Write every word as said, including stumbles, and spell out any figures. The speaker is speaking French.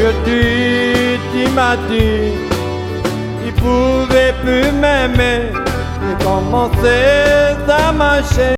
Aujourd'hui, tu m'as dit, il pouvait plus m'aimer. J'ai commencé à marcher.